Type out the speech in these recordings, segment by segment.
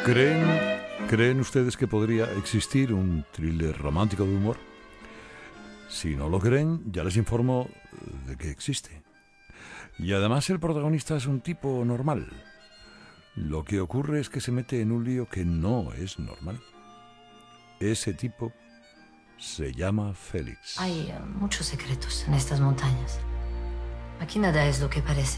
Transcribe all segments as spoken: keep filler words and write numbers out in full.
¿Creen, ¿Creen ustedes que podría existir un thriller romántico de humor? Si no lo creen, ya les informo de que existe. Y además el protagonista es un tipo normal. Lo que ocurre es que se mete en un lío que no es normal. Ese tipo se llama Félix. Hay uh, muchos secretos en estas montañas. Aquí nada es lo que parece.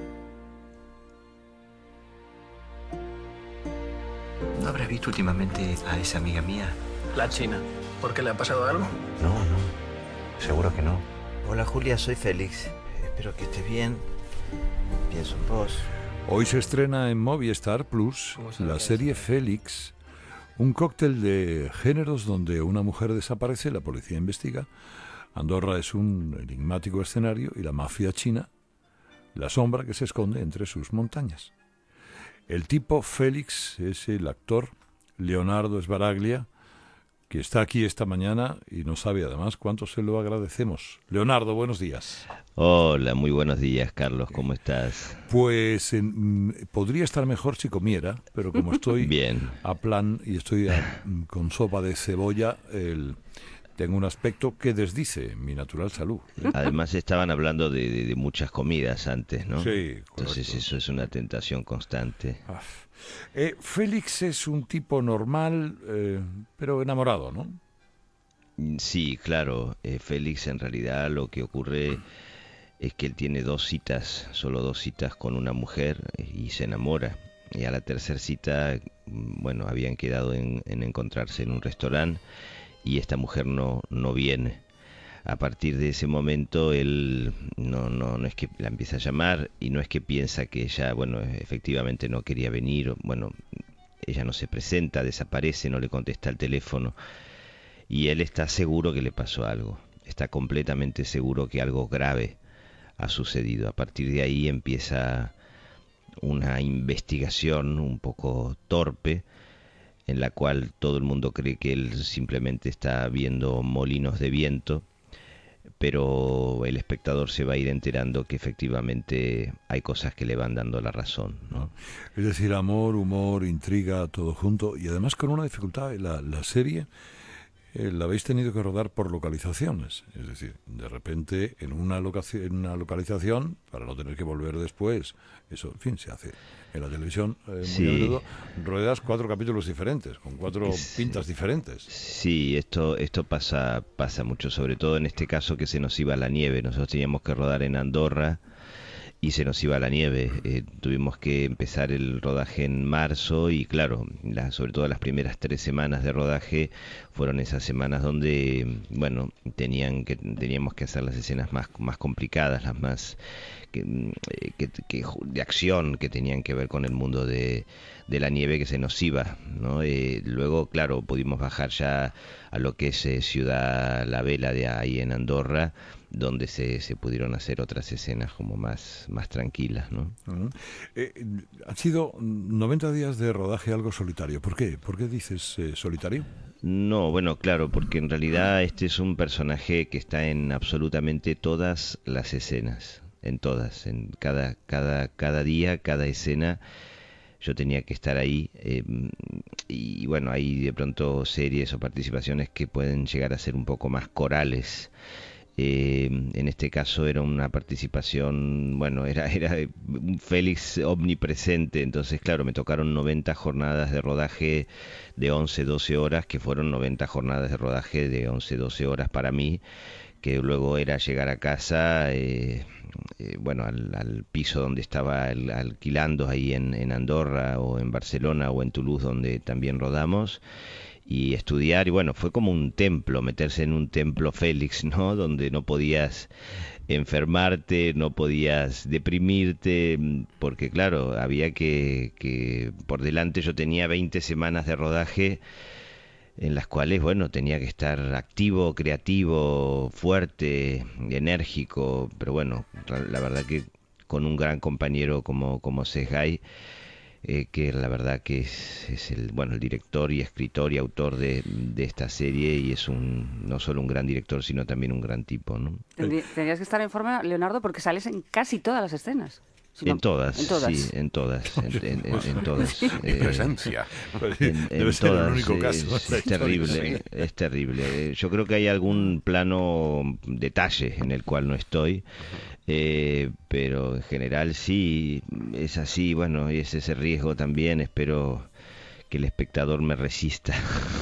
¿No habrás visto últimamente a esa amiga mía? La China. ¿Por qué le ha pasado algo? No, no. Seguro que no. Hola Julia, soy Félix. Espero que estés bien. Pienso en vos. Hoy se estrena en Movistar Plus la serie Félix, un cóctel de géneros donde una mujer desaparece, la policía investiga. Andorra es un enigmático escenario y la mafia china, la sombra que se esconde entre sus montañas. El tipo Félix es el actor Leonardo Sbaraglia, que está aquí esta mañana y no sabe además cuánto se lo agradecemos. Leonardo, buenos días. Hola, muy buenos días, Carlos, ¿cómo estás? Pues en, podría estar mejor si comiera, pero como estoy Bien. a plan y estoy a, con sopa de cebolla, el, tengo un aspecto que desdice mi natural salud, ¿eh? Además estaban hablando de, de, de muchas comidas antes, ¿no? Sí, correcto. Entonces eso es una tentación constante. Ah. Eh, Félix es un tipo normal, eh, pero enamorado, ¿no? Sí, claro. Eh, Félix en realidad lo que ocurre es que él tiene dos citas, solo dos citas con una mujer eh, y se enamora. Y a la tercera cita, bueno, habían quedado en, en encontrarse en un restaurante y esta mujer no, no viene. A partir de ese momento él no, no, no es que la empieza a llamar y no es que piensa que ella, bueno, efectivamente no quería venir, bueno, ella no se presenta, desaparece, no le contesta el teléfono y él está seguro que le pasó algo, está completamente seguro que algo grave ha sucedido. A partir de ahí empieza una investigación un poco torpe en la cual todo el mundo cree que él simplemente está viendo molinos de viento, pero el espectador se va a ir enterando que efectivamente hay cosas que le van dando la razón, ¿no? Es decir, amor, humor, intriga, todo junto, y además con una dificultad. La, la serie eh, la habéis tenido que rodar por localizaciones, es decir, de repente en una, locación, en una localización, para no tener que volver después, eso, en fin, se hace en la televisión eh, muy Sí. a menudo, ruedas cuatro capítulos diferentes, con cuatro Sí. pintas diferentes. Sí, esto esto pasa pasa mucho, sobre todo en este caso que se nos iba la nieve. Nosotros teníamos que rodar en Andorra y se nos iba la nieve. Eh, tuvimos que empezar el rodaje en marzo y claro, la, sobre todo las primeras tres semanas de rodaje fueron esas semanas donde, bueno, tenían que teníamos que hacer las escenas más más complicadas, las más que, que, que de acción, que tenían que ver con el mundo de, de la nieve que se nos iba, ¿no? Eh, luego, claro, pudimos bajar ya a lo que es eh, Ciudad La Vela de ahí en Andorra, donde se, se pudieron hacer otras escenas como más, más tranquilas, ¿no? Uh-huh. Eh, han sido noventa días de rodaje algo solitario. ¿Por qué? ¿Por qué dices eh, solitario? No, bueno, claro, porque en realidad este es un personaje que está en absolutamente todas las escenas, en todas, en cada, cada, cada día, cada escena. Yo tenía que estar ahí eh, y bueno, hay de pronto series o participaciones que pueden llegar a ser un poco más corales. Eh, en este caso era una participación, bueno, era, era un Félix omnipresente, entonces claro, me tocaron noventa jornadas de rodaje de once, doce horas, que fueron noventa jornadas de rodaje de once, doce horas para mí, que luego era llegar a casa, eh, eh, bueno, al, al piso donde estaba el, alquilando ahí en, en Andorra o en Barcelona o en Toulouse, donde también rodamos, y estudiar, y bueno, fue como un templo, meterse en un templo Félix, ¿no? Donde no podías enfermarte, no podías deprimirte, porque claro, había que, que por delante yo tenía veinte semanas de rodaje en las cuales, bueno, tenía que estar activo, creativo, fuerte, enérgico, pero bueno, la verdad que con un gran compañero como, como Sesgay, eh, que la verdad que es, es el bueno el director y escritor y autor de, de esta serie, y es un no solo un gran director, sino también un gran tipo, ¿no? Tendrías que estar en forma, Leonardo, porque sales en casi todas las escenas. O Sino en todas, en todas. sí, en todas, en, en, en, en todas. Mi presencia. En, en Debe ser todas, el único caso. es, es terrible, sí. es terrible. Yo creo que hay algún plano, detalle en el cual no estoy, eh, pero en general sí, es así, bueno, y es ese riesgo también, espero que el espectador me resista.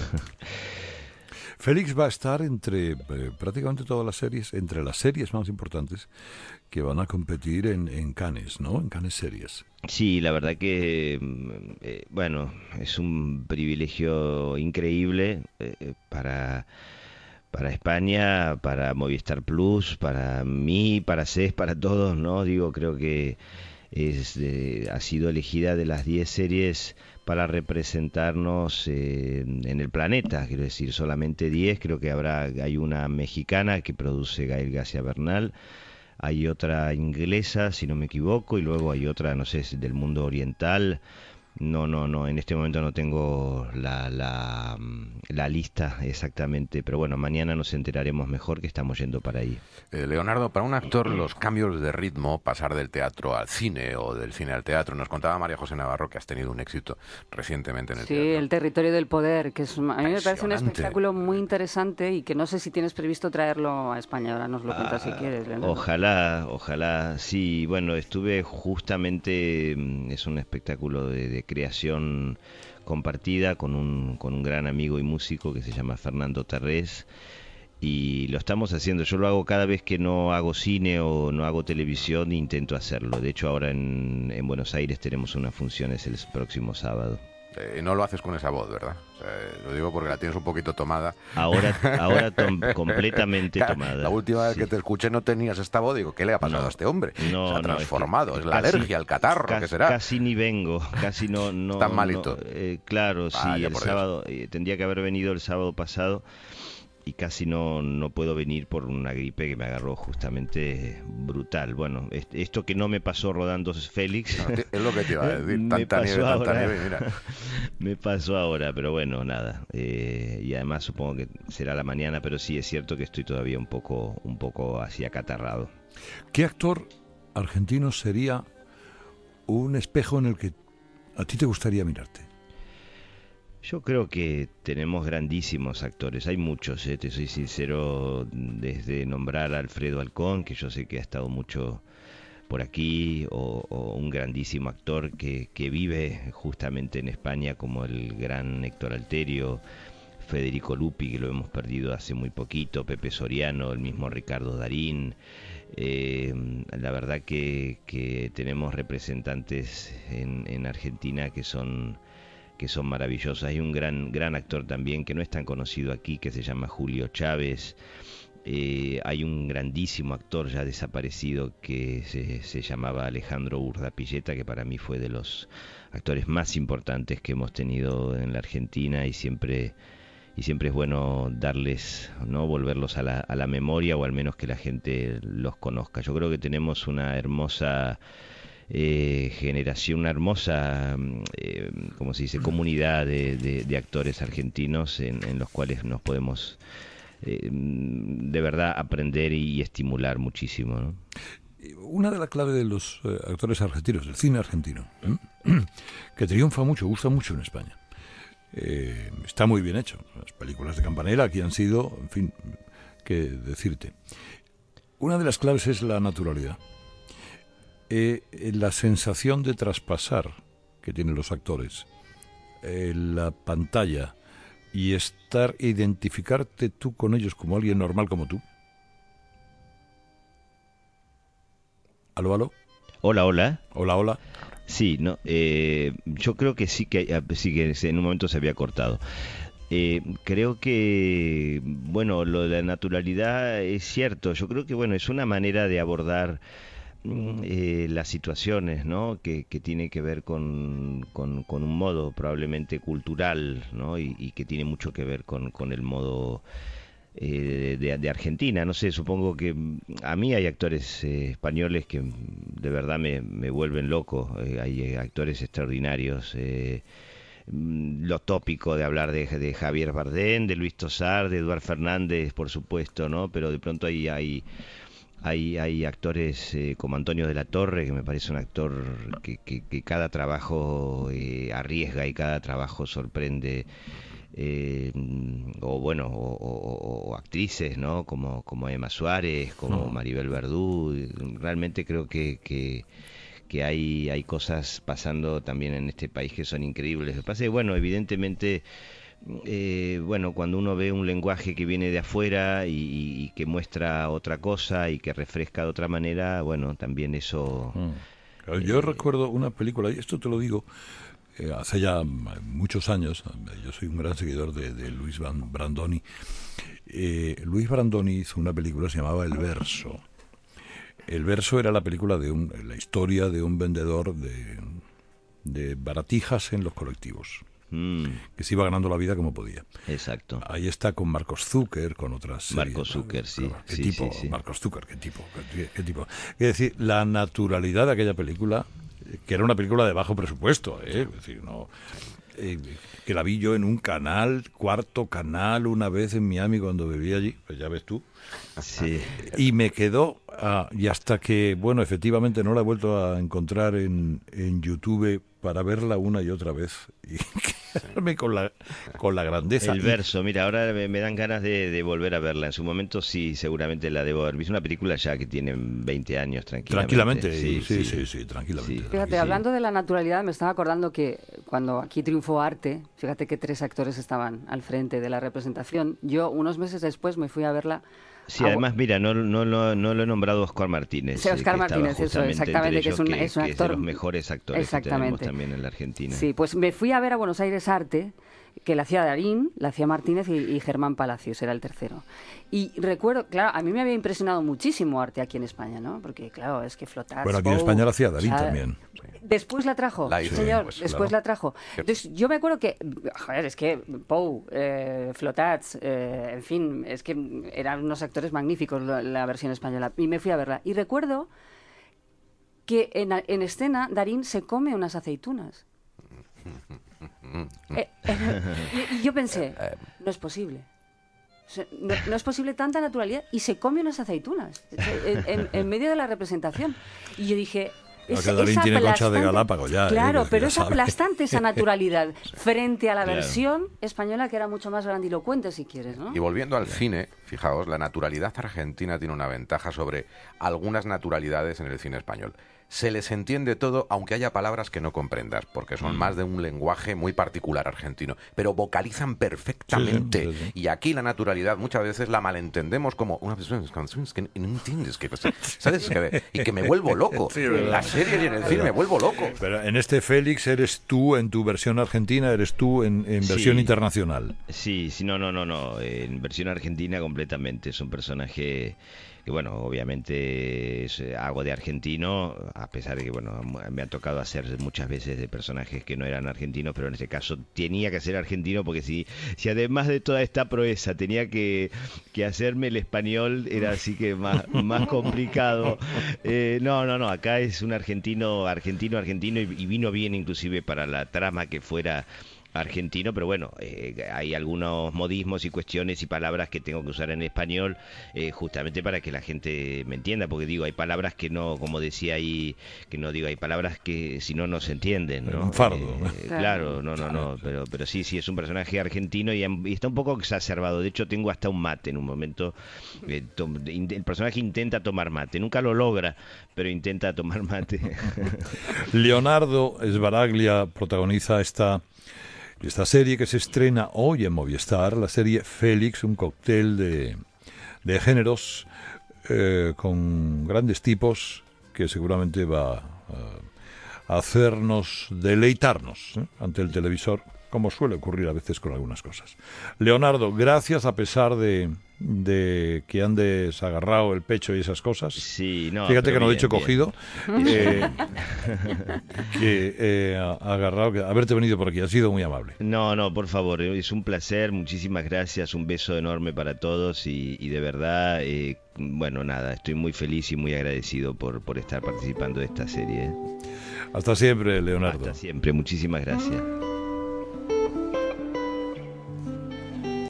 Félix va a estar entre eh, prácticamente todas las series, entre las series más importantes que van a competir en, en Cannes, ¿no? En Cannes Series. Sí, la verdad que, eh, bueno, es un privilegio increíble eh, para, para España, para Movistar Plus, para mí, para C E S, para todos, ¿no? Digo, creo que es, eh, ha sido elegida de las diez series para representarnos eh, en el planeta, quiero decir, solamente diez, creo que habrá, hay una mexicana que produce Gael García Bernal, hay otra inglesa, si no me equivoco, y luego hay otra, no sé, del mundo oriental. No, no, no, en este momento no tengo la, la, la lista exactamente, pero bueno, mañana nos enteraremos mejor que estamos yendo para ahí. Eh, Leonardo, para un actor los cambios de ritmo, pasar del teatro al cine o del cine al teatro, nos contaba María José Navarro que has tenido un éxito recientemente en el Sí, teatro. El territorio del poder, que es, a mí me parece un Impresionante. espectáculo muy interesante y que no sé si tienes previsto traerlo a España, ahora nos lo cuentas si quieres, Leonardo. Ojalá, ojalá, sí, bueno, estuve justamente, es un espectáculo de, de creación compartida con un, con un gran amigo y músico que se llama Fernando Terrés, y lo estamos haciendo. Yo lo hago cada vez que no hago cine o no hago televisión, intento hacerlo. De hecho, ahora en, en Buenos Aires tenemos una función, es el próximo sábado. Eh, no lo haces con esa voz, ¿verdad? O sea, eh, lo digo porque la tienes un poquito tomada. Ahora, ahora tom, completamente Claro, tomada. la última vez Sí. que te escuché no tenías esta voz, digo, ¿qué le ha pasado No, a este hombre? no, Se ha no, transformado, es es, que la casi- alergia, el catarro, casi, ¿qué será? Casi ni vengo, casi no... no Estás no, malito. eh, claro, sí, Vaya, el por Dios. sábado, eh, tendría que haber venido el sábado pasado y casi no, no puedo venir por una gripe que me agarró justamente brutal. Bueno, est- esto que no me pasó rodando Félix... No, es lo que te iba a decir, me tanta pasó nieve, tanta ahora. nieve, mira. Me pasó ahora, pero bueno, nada. Eh, y además supongo que será la mañana, pero sí es cierto que estoy todavía un poco, un poco así acatarrado. ¿Qué actor argentino sería un espejo en el que a ti te gustaría mirarte? Yo creo que tenemos grandísimos actores, hay muchos, eh, te soy sincero, desde nombrar a Alfredo Alcón, que yo sé que ha estado mucho por aquí, o, o un grandísimo actor que, que vive justamente en España como el gran Héctor Alterio, Federico Lupi, que lo hemos perdido hace muy poquito, Pepe Soriano, el mismo Ricardo Darín. Eh, la verdad que, que tenemos representantes en, en Argentina que son... que son maravillosos. Hay un gran gran actor también que no es tan conocido aquí, que se llama Julio Chávez. Eh, hay un grandísimo actor ya desaparecido que se, se llamaba Alejandro Urdapilleta, que para mí fue de los actores más importantes que hemos tenido en la Argentina, y siempre y siempre es bueno darles, no volverlos a la, a la memoria, o al menos que la gente los conozca. Yo creo que tenemos una hermosa Eh, generación, una hermosa, eh, como se dice, comunidad de, de, de actores argentinos en, en los cuales nos podemos eh, de verdad aprender y estimular muchísimo, ¿no? Una de las claves de los eh, actores argentinos, del cine argentino, ¿eh? que triunfa mucho, gusta mucho en España. Eh, está muy bien hecho. Las películas de Campanella aquí han sido, en fin, qué decirte. Una de las claves es la naturalidad. Eh, la sensación de traspasar que tienen los actores, eh, la pantalla, y estar, identificarte tú con ellos como alguien normal como tú. ¿Aló, aló? Hola, hola. Hola, hola. Sí, no, eh, yo creo que sí que sí que en un momento se había cortado. Eh, creo que, bueno, lo de la naturalidad es cierto. Yo creo que, bueno, es una manera de abordar Eh, las situaciones, ¿no? que, que tiene que ver con, con, con un modo probablemente cultural, ¿no? y, y que tiene mucho que ver con, con el modo eh, de, de Argentina. No sé, supongo que a mí hay actores eh, españoles que de verdad me, me vuelven loco. Eh, hay actores extraordinarios. Eh, lo tópico de hablar de, de Javier Bardem, de Luis Tosar, de Eduard Fernández, por supuesto, ¿no? Pero de pronto hay... hay Hay, hay actores eh, como Antonio de la Torre, que me parece un actor que, que, que cada trabajo eh, arriesga y cada trabajo sorprende. Eh, o bueno, o, o, o actrices, ¿no? Como, como Emma Suárez, como no. Maribel Verdú. Realmente creo que, que, que hay, hay cosas pasando también en este país que son increíbles. Lo que pasa es que, bueno, evidentemente... Eh, bueno, cuando uno ve un lenguaje que viene de afuera y, y que muestra otra cosa y que refresca de otra manera, bueno, también eso... Mm. Yo eh, recuerdo una película, y esto te lo digo, eh, hace ya muchos años, yo soy un gran seguidor de, de Luis Brandoni. Eh, Luis Brandoni hizo una película que se llamaba El Verso. El Verso era la película de un, la historia de un vendedor de, de baratijas en los colectivos. Mm. Que se iba ganando la vida como podía. Exacto. Ahí está con Marcos Zucker, con otras Marcos Zucker, sí. ¿Qué sí, tipo? Sí, sí. Marcos Zucker, qué tipo, qué, qué tipo. Es decir, la naturalidad de aquella película, que era una película de bajo presupuesto, ¿eh? Es decir, no... Eh, que la vi yo en un canal, cuarto canal, una vez en Miami cuando viví allí, pues ya ves tú. Sí. Y me quedó, ah, y hasta que, bueno, efectivamente no la he vuelto a encontrar en, en YouTube para verla una y otra vez y quedarme con la, con la grandeza. El Verso, mira, ahora me, me dan ganas de, de volver a verla. En su momento sí, seguramente la debo haber visto. Una película ya que tiene veinte años, tranquilamente. Tranquilamente, sí, sí, sí, sí, sí, sí tranquilamente. Sí. Fíjate, sí. hablando de la naturalidad, me estaba acordando que cuando aquí triunfó Arte, fíjate que tres actores estaban al frente de la representación. Yo, unos meses después, me fui a verla. Sí, además, mira, no, no, no, no lo he nombrado a Oscar Martínez. Sí, Oscar eh, Martínez, eso, exactamente, que es un, que, es un actor... Que es de los mejores actores que tenemos también en la Argentina. Sí, pues me fui a ver a Buenos Aires Arte, que la hacía Darín, la hacía Martínez y, y Germán Palacios, era el tercero. Y recuerdo, claro, a mí me había impresionado muchísimo Arte aquí en España, ¿no? Porque, claro, es que Flotats... Bueno, aquí en España la hacía Darín o sea, también. Después la trajo, la hizo, señor, pues, después claro. la trajo. Entonces, yo me acuerdo que, joder, es que Pou, eh, Flotats, eh, en fin, es que eran unos actores magníficos la, la versión española. Y me fui a verla. Y recuerdo que en, en escena Darín se come unas aceitunas. eh, eh, y, y yo pensé, no es posible. No, no es posible tanta naturalidad. Y se come unas aceitunas en, en, en medio de la representación. Y yo dije... Es, que Darín tiene concha de Galápagos ya. Claro, eh, pero ya es sabe. aplastante esa naturalidad frente a la claro. versión española, que era mucho más grandilocuente, si quieres, ¿no? Y volviendo al cine, fijaos, la naturalidad argentina tiene una ventaja sobre algunas naturalidades en el cine español. Se les entiende todo, aunque haya palabras que no comprendas, porque son mm. más de un lenguaje muy particular argentino, pero vocalizan perfectamente. Sí, sí, sí. Y aquí la naturalidad muchas veces la malentendemos como una persona que no entiendes, que, ¿sabes? Y que me vuelvo loco. Sí, en la serie y en el cine me vuelvo loco. Pero en este Félix eres tú en tu versión argentina, eres tú en, en versión sí. internacional. Sí, sí, no, no, no, no, en versión argentina completamente. Es un personaje... que bueno, obviamente es, hago de argentino, a pesar de que bueno, me ha tocado hacer muchas veces de personajes que no eran argentinos, pero en este caso tenía que ser argentino, porque si, si además de toda esta proeza tenía que, que hacerme el español, era así que más, más complicado. Eh, no, no, no, acá es un argentino, argentino, argentino, y, y vino bien inclusive para la trama que fuera argentino, pero bueno, eh, hay algunos modismos y cuestiones y palabras que tengo que usar en español, eh, justamente para que la gente me entienda, porque digo, hay palabras que no, como decía ahí, que no digo, hay palabras que si no, no se entienden, ¿no? Un fardo. Eh, claro, no, no, no, pero, pero sí, sí, es un personaje argentino y, y está un poco exacerbado. De hecho, tengo hasta un mate en un momento. Eh, to, el personaje intenta tomar mate, nunca lo logra, pero intenta tomar mate. Leonardo Sbaraglia protagoniza esta Esta serie que se estrena hoy en Movistar, la serie Félix, un cóctel de, de géneros eh, con grandes tipos que seguramente va a, a hacernos deleitarnos ¿eh? ante el televisor, como suele ocurrir a veces con algunas cosas. Leonardo, gracias a pesar de, de que andes agarrado el pecho y esas cosas. Sí, no, fíjate que no bien, he dicho bien. cogido. Eh, que eh, agarrado, que haberte venido por aquí, ha sido muy amable. No, no, por favor, es un placer, muchísimas gracias, un beso enorme para todos y, y de verdad, eh, bueno, nada, estoy muy feliz y muy agradecido por, por estar participando de esta serie. Hasta siempre, Leonardo. Hasta siempre, muchísimas gracias.